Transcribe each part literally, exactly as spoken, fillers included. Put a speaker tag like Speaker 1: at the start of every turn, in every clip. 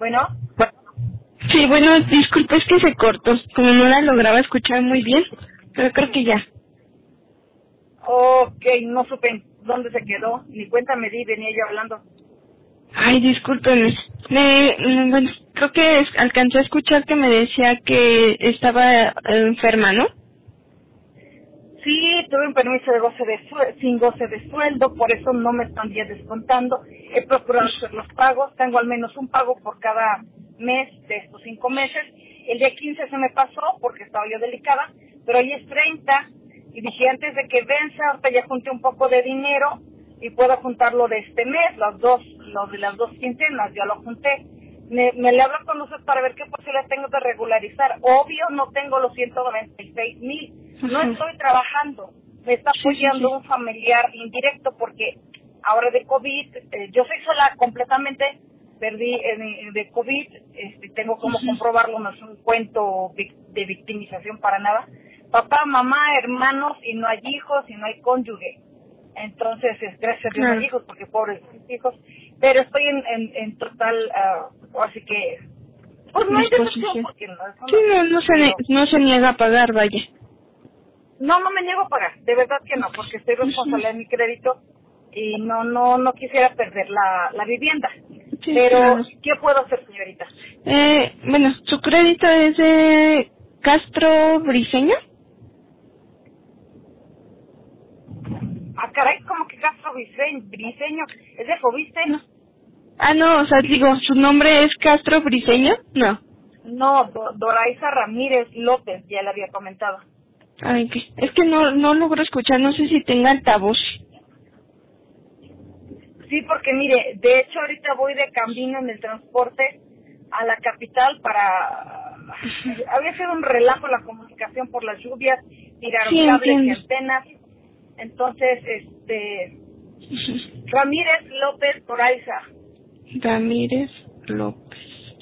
Speaker 1: Bueno,
Speaker 2: Sí, bueno, disculpe, es que se cortó, como no la lograba escuchar muy bien, pero creo que ya.
Speaker 1: ok, no supe dónde se quedó, ni cuenta me di, venía yo hablando.
Speaker 2: Ay, discúlpeme. Me, mm, bueno, creo que es- alcancé a escuchar que me decía que estaba eh, enferma, ¿no?
Speaker 1: Sí, tuve un permiso de goce de sue- sin goce de sueldo, por eso no me están ya descontando. He procurado hacer los pagos, tengo al menos un pago por cada mes de estos cinco meses. El día quince se me pasó porque estaba yo delicada, pero hoy es treinta y dije antes de que venza, ahorita ya junté un poco de dinero y puedo juntarlo de este mes, las dos, los de las dos quincenas, ya lo junté. Me, me le hablo con usted para ver qué posibilidades tengo de regularizar. Obvio, no tengo los ciento noventa y seis mil. No
Speaker 2: Ajá.
Speaker 1: estoy trabajando. Me está
Speaker 2: Sí, sí,
Speaker 1: apoyando
Speaker 2: sí.
Speaker 1: un familiar indirecto porque ahora de COVID, eh, yo soy sola completamente, perdí eh, de COVID, este, tengo como comprobarlo, no es un cuento vic- de victimización para nada. Papá, mamá, hermanos, y no hay hijos, y no hay cónyuge. Entonces, es, gracias a Dios no
Speaker 2: Claro.
Speaker 1: hay hijos, porque pobres mis hijos. Pero estoy en, en, en total, uh, así que, pues no hay decepción,
Speaker 2: Disposición.
Speaker 1: porque no, eso
Speaker 2: Sí,
Speaker 1: no.
Speaker 2: no, no se, ne-
Speaker 1: Pero,
Speaker 2: no se niega a pagar, vaya.
Speaker 1: no, no me niego a pagar, de verdad que no, porque estoy responsable de mi crédito y no, no, no quisiera perder la, la vivienda.
Speaker 2: Sí,
Speaker 1: Pero,
Speaker 2: claro.
Speaker 1: ¿qué puedo hacer, señorita?
Speaker 2: Eh, bueno, su crédito es de Castro Briseño.
Speaker 1: Ah, caray, como que Castro Briseño, Briseño, ¿es de Fobiste?
Speaker 2: No. Ah, no, o sea, digo, ¿su nombre es Castro Briseño? No.
Speaker 1: No, Do- Doraiza Ramírez López, ya le había comentado.
Speaker 2: Ay, que, es que no, no logro escuchar, no sé si tenga altavoz.
Speaker 1: Sí, porque mire, de hecho ahorita voy de camino en el transporte a la capital para... Había sido un relajo la comunicación por las lluvias, tiraron
Speaker 2: Sí,
Speaker 1: cables y
Speaker 2: entiendo.
Speaker 1: antenas. Entonces, este... Ramírez López Doraiza.
Speaker 2: Ramírez López.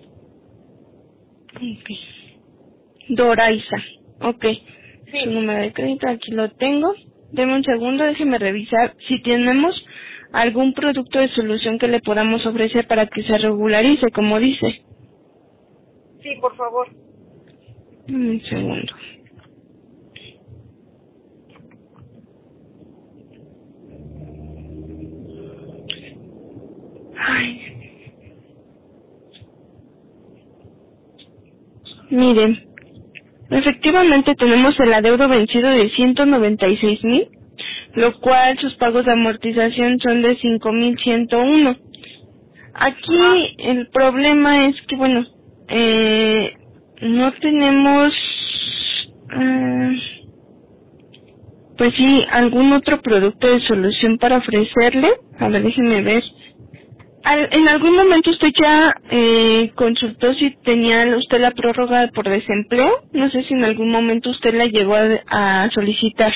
Speaker 2: Ok. Doraiza. Ok.
Speaker 1: Sí,
Speaker 2: Su número de crédito, aquí lo tengo. Deme un segundo, déjeme revisar si tenemos algún producto de solución que le podamos ofrecer para que se regularice, como dice.
Speaker 1: sí, por favor.
Speaker 2: Un segundo. Ay. Miren, efectivamente tenemos el adeudo vencido de ciento noventa y seis mil, lo cual sus pagos de amortización son de cinco mil ciento uno.
Speaker 1: Ajá.
Speaker 2: Aquí el problema es que, bueno, eh, no tenemos, eh, pues sí, algún otro producto de solución para ofrecerle. A ver, déjenme ver. Al- en algún momento usted ya eh, consultó si tenía usted la prórroga por desempleo. No sé si en algún momento usted la llegó a, a solicitar,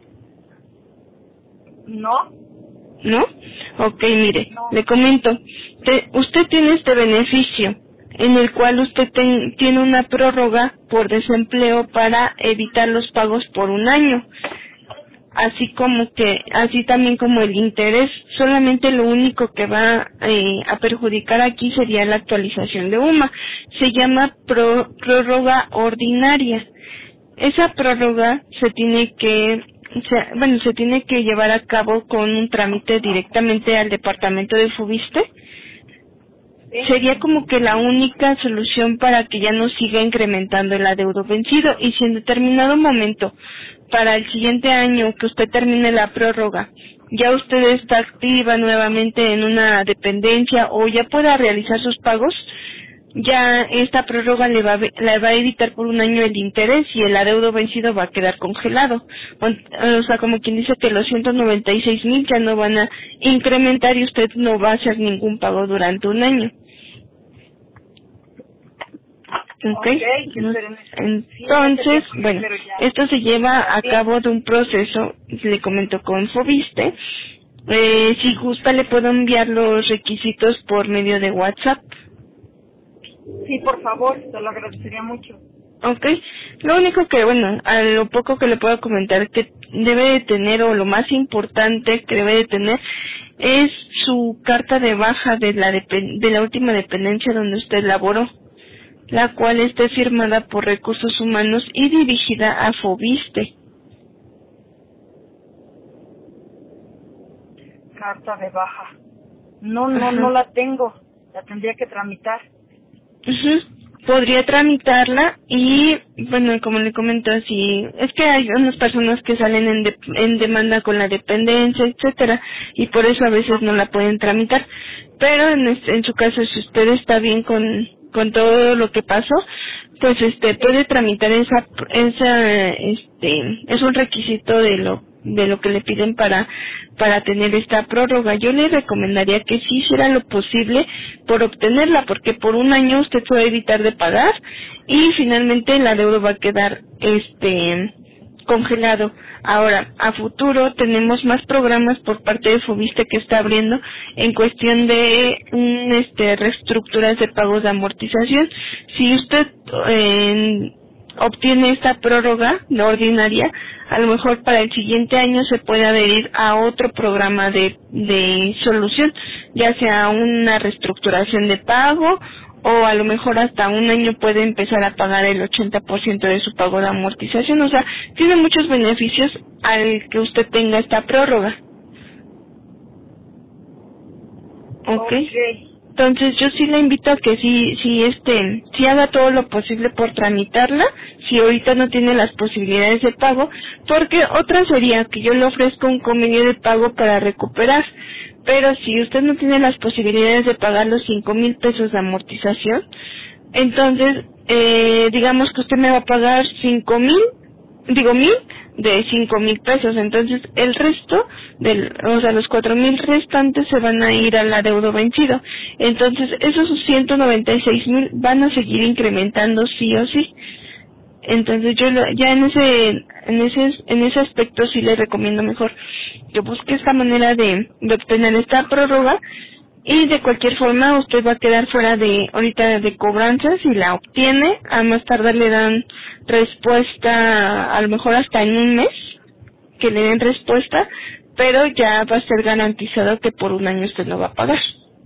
Speaker 1: ¿No?
Speaker 2: ¿no? Ok, mire,
Speaker 1: No.
Speaker 2: le comento. Te- usted tiene este beneficio en el cual usted ten- tiene una prórroga por desempleo para evitar los pagos por un año. Así como que, así también como el interés, solamente lo único que va eh, a perjudicar aquí sería la actualización de U M A. Se llama pro- prórroga ordinaria. Esa prórroga se tiene que, se, bueno, se tiene que llevar a cabo con un trámite directamente al departamento de Fubiste.
Speaker 1: ¿Sí?
Speaker 2: Sería como que la única solución para que ya no siga incrementando el adeudo vencido, y si en determinado momento, para el siguiente año que usted termine la prórroga, ya usted está activa nuevamente en una dependencia o ya pueda realizar sus pagos, ya esta prórroga le va, a, ve- le va a evitar por un año el interés y el adeudo vencido va a quedar congelado. O, o sea, como quien dice que los ciento noventa y seis mil ya no van a incrementar y usted no va a hacer ningún pago durante un año. ¿Ok?
Speaker 1: Ok, que
Speaker 2: No-
Speaker 1: esperen. Sí, no sé
Speaker 2: Entonces,
Speaker 1: tiempo,
Speaker 2: bueno,
Speaker 1: pero ya.
Speaker 2: esto se lleva a
Speaker 1: Bien.
Speaker 2: cabo de un proceso, le comento con Fobiste. Eh, si gusta le puedo enviar los requisitos por medio de WhatsApp.
Speaker 1: Sí, por favor, te lo agradecería mucho.
Speaker 2: Ok, lo único que, bueno, a lo poco que le puedo comentar que debe de tener, o lo más importante que debe de tener, es su carta de baja de la depen- de la última dependencia donde usted laboró, la cual esté firmada por Recursos Humanos y dirigida a Fobiste.
Speaker 1: Carta de baja. No, no, Ajá. no la tengo. La tendría que tramitar.
Speaker 2: Uh-huh. Podría tramitarla y, bueno, como le comento, si es que hay unas personas que salen en, de, en demanda con la dependencia, etcétera, y por eso a veces no la pueden tramitar. Pero en, este, en su caso, si usted está bien con con todo lo que pasó, pues este puede tramitar esa esa este es un requisito de lo de lo que le piden para para tener esta prórroga. Yo le recomendaría que sí hiciera lo posible por obtenerla, porque por un año usted puede evitar de pagar y finalmente el adeudo va a quedar este congelado. Ahora, a futuro tenemos más programas por parte de Fobiste que está abriendo en cuestión de un, este reestructuras de pagos de amortización. Si usted eh, obtiene esta prórroga, la ordinaria, a lo mejor para el siguiente año se puede adherir a otro programa de, de solución, ya sea una reestructuración de pago o a lo mejor hasta un año puede empezar a pagar el ochenta por ciento de su pago de amortización. O sea, tiene muchos beneficios al que usted tenga esta prórroga. ¿Ok?
Speaker 1: Okay.
Speaker 2: Entonces yo sí le invito a que sí, sí, este, sí haga todo lo posible por tramitarla, si ahorita no tiene las posibilidades de pago, porque otra sería que yo le ofrezco un convenio de pago para recuperar, pero si usted no tiene las posibilidades de pagar los cinco mil pesos de amortización, entonces, eh, digamos que usted me va a pagar cinco mil, digo mil, de cinco mil pesos, entonces el resto del, o sea, los cuatro mil restantes se van a ir al adeudo vencido, entonces esos ciento noventa y seis mil van a seguir incrementando sí o sí. Entonces yo lo, ya en ese en ese en ese aspecto sí le recomiendo mejor que busque esta manera de, de obtener esta prórroga, y de cualquier forma usted va a quedar fuera de ahorita de cobranza si la obtiene. A más tardar le dan respuesta, a lo mejor hasta en un mes que le den respuesta, pero ya va a ser garantizado que por un año usted no va a pagar.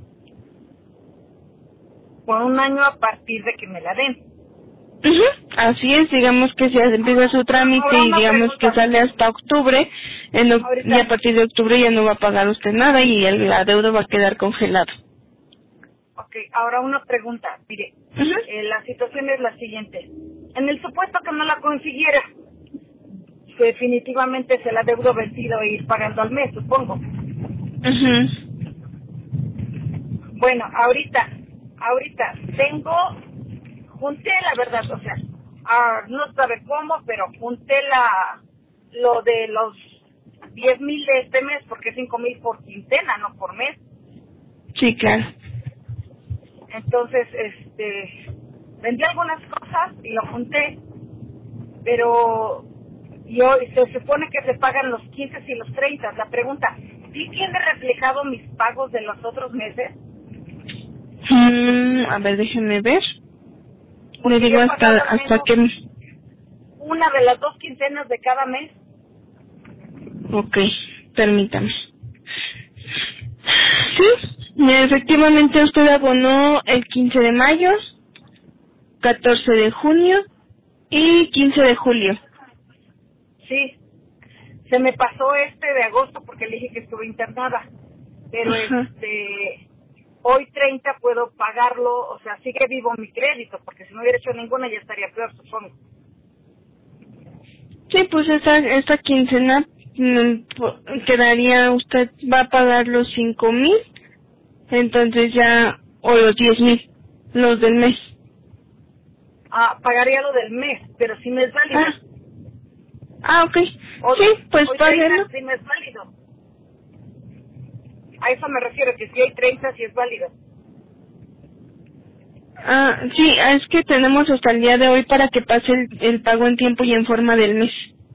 Speaker 1: Por un año a partir de que me la den.
Speaker 2: Uh-huh. Así es, digamos que se empieza su trámite y digamos que sale hasta octubre, en o- y a partir de octubre ya no va a pagar usted nada y el adeudo va a quedar congelado.
Speaker 1: Ok, ahora una pregunta, mire, uh-huh. eh, la situación es la siguiente. En el supuesto que no la consiguiera, definitivamente es el adeudo vencido e ir pagando al mes, supongo.
Speaker 2: Uh-huh.
Speaker 1: Bueno, ahorita, ahorita tengo, junté la verdad, o sea, uh, no sabe cómo, pero junté la, lo de los diez mil de este mes, porque cinco mil por quincena, no por mes.
Speaker 2: Sí, claro.
Speaker 1: Entonces, este, vendí algunas cosas y lo junté, pero yo se supone que se pagan los quince y los treinta. La pregunta, ¿sí tiene reflejado mis pagos de los otros meses?
Speaker 2: Mm, a ver, déjeme ver. Le digo hasta hasta que
Speaker 1: una de las dos quincenas de cada mes.
Speaker 2: Ok, permítame. Sí, efectivamente usted abonó el quince de mayo, catorce de junio y quince de julio.
Speaker 1: Sí, se me pasó este de agosto porque le dije que estuve internada, pero Ajá. este hoy treinta puedo pagarlo, o sea, sigue vivo mi crédito, porque si no hubiera hecho ninguna ya estaría peor, supongo.
Speaker 2: Sí, pues esta, esta quincena quedaría, usted va a pagar los cinco mil, entonces ya, o los diez mil, los del mes.
Speaker 1: Ah, pagaría lo del mes, pero si me es válido.
Speaker 2: Ah, ah ok.
Speaker 1: O,
Speaker 2: sí, pues páguelo.
Speaker 1: Si me es válido. A eso me refiero, que si hay treinta, si es válido.
Speaker 2: Ah, sí, es que tenemos hasta el día de hoy para que pase el, el pago en tiempo y en forma del mes.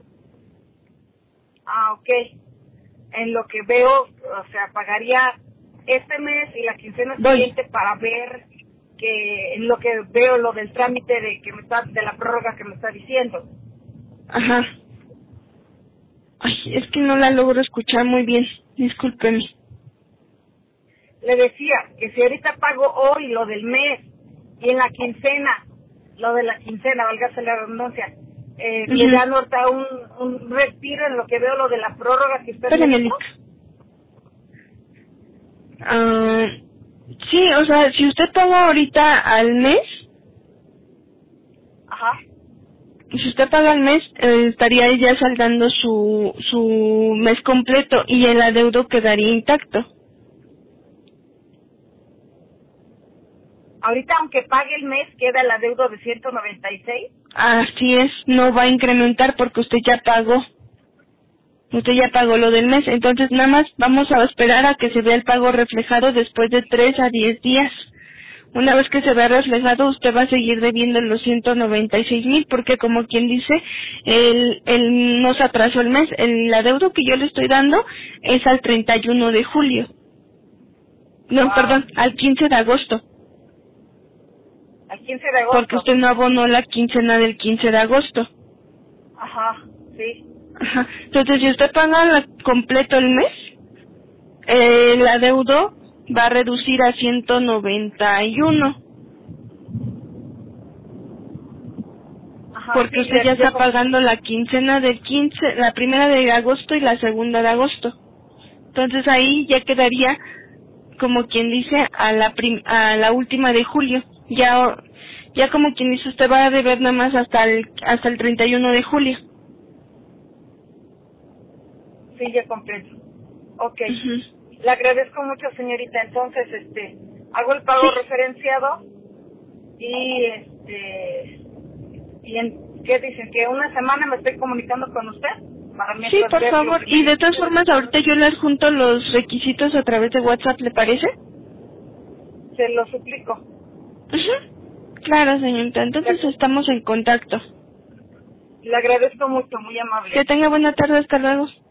Speaker 1: Ah, ok. En lo que veo, o sea, pagaría este mes y la quincena siguiente Voy. para ver que en lo que veo lo del trámite de que me está de la prórroga que me está diciendo.
Speaker 2: Ajá. Ay, es que no la logro escuchar muy bien. Discúlpeme.
Speaker 1: le decía que si ahorita pago hoy lo del mes y en la quincena, lo de la quincena, válgase la redundancia, eh, uh-huh. le dan ahorita un, un respiro en lo que veo lo de la prórroga que usted me dijo.
Speaker 2: Uh, sí, o sea, si usted paga ahorita al mes,
Speaker 1: ajá,
Speaker 2: si usted paga al mes, eh, estaría ya saldando su su mes completo y el adeudo quedaría intacto.
Speaker 1: Ahorita, aunque pague el mes, queda el adeudo de ciento noventa y seis.
Speaker 2: Así es, no va a incrementar porque usted ya pagó. Usted ya pagó lo del mes, entonces nada más vamos a esperar a que se vea el pago reflejado después de tres a diez días. Una vez que se vea reflejado, usted va a seguir debiendo los ciento noventa y seis mil, porque como quien dice, el, el nos atrasó el mes. El adeudo que yo le estoy dando es al treinta y uno de julio. No, wow. perdón, al quince de agosto.
Speaker 1: Al quince de agosto.
Speaker 2: Porque usted no abonó la quincena del quince de agosto.
Speaker 1: Ajá, sí.
Speaker 2: Ajá. Entonces, si usted paga la, completo el mes, eh, el adeudo va a reducir a ciento noventa y uno. Ajá, porque sí, usted ya está pagando la quincena del quince, la primera de agosto y la segunda de agosto. Entonces ahí ya quedaría, como quien dice, a la prim, a la última de julio. Ya ya como quien dice, usted va a deber nada más hasta el hasta el treinta y uno de julio.
Speaker 1: Sí, ya completo. Ok.
Speaker 2: Uh-huh.
Speaker 1: Le agradezco mucho, señorita. Entonces, este, hago el pago sí. referenciado y este y en, ¿qué dicen? Que una semana me estoy comunicando con usted. Para
Speaker 2: sí, por favor. Y de todas formas, ahorita yo le adjunto los requisitos a través de WhatsApp, ¿le parece?
Speaker 1: Se lo suplico.
Speaker 2: Uh-huh. Claro, señorita. Entonces Gracias. Estamos en contacto.
Speaker 1: Le agradezco mucho, muy amable.
Speaker 2: Que tenga buena tarde, hasta luego.